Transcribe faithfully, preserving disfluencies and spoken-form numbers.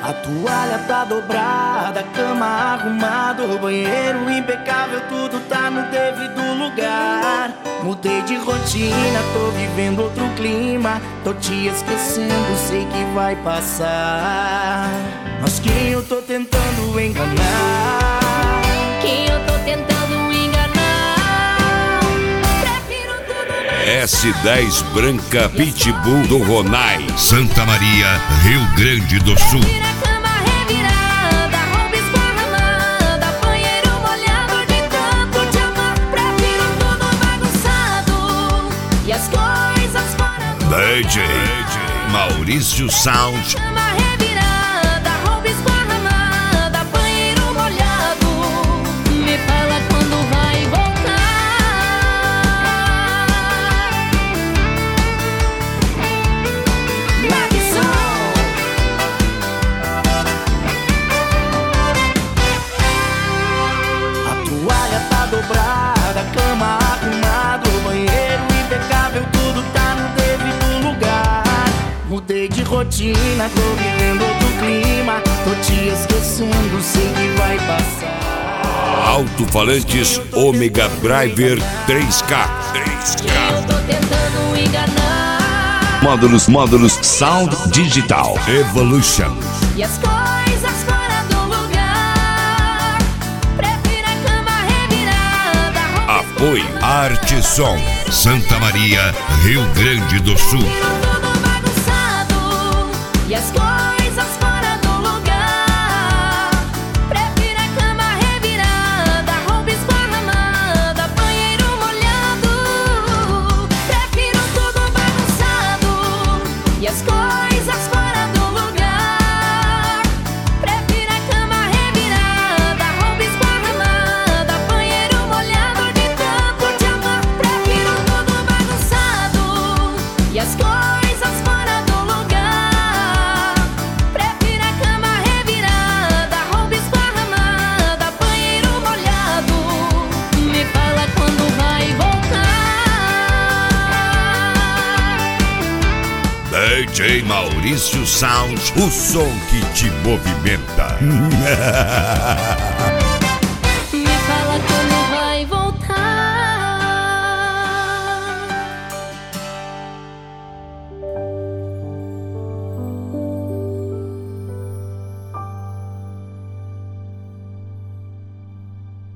A toalha tá dobrada, a cama arrumada, o banheiro impecável, tudo tá no devido lugar. Mudei de rotina, tô vivendo outro clima, tô te esquecendo, sei que vai passar. Mas quem eu tô tentando enganar? Quem eu tô tentando enganar? Prefiro tudo. S dez Branca Pitbull do Ronai, Santa Maria, Rio Grande do Sul. Prefiro a cama revirada, roupa esparramada, banheiro molhado de tanto te amar. Prefiro tudo bagunçado e as coisas fora do D J Maurício Sound. cama revirada, roupa esparramada, banheiro molhado. Me fala quando vai voltar. A toalha tá dobrada, a cama arrumada, o banheiro impecável, tudo tá no devido lugar. Mudei de rotina, tô vivendo outro clima, tô te esquecendo, sei que vai passar. Alto-falantes Ômega Driver três K. três Quem K. eu tô tentando enganar? Módulos, módulos Sound Digital Evolution. E as coisas fora do lugar. Prefiro a cama revirada, roupa Apoio Arte Som, Santa Maria, Rio Grande do Sul. tudo bagunçado e as coisas fora do lugar. Prefiro a cama revirada, roupa esparramada, banheiro molhado. Prefiro tudo bagunçado e as coisas fora do lugar. Prefiro a cama revirada, roupa esparramada, banheiro molhado de tanto te amar. Prefiro tudo bagunçado e as coisas fora do lugar. Prefiro a cama revirada, roupa esparramada, banheiro molhado. Me fala quando vai voltar. D J Maurício Sound, o som que te movimenta.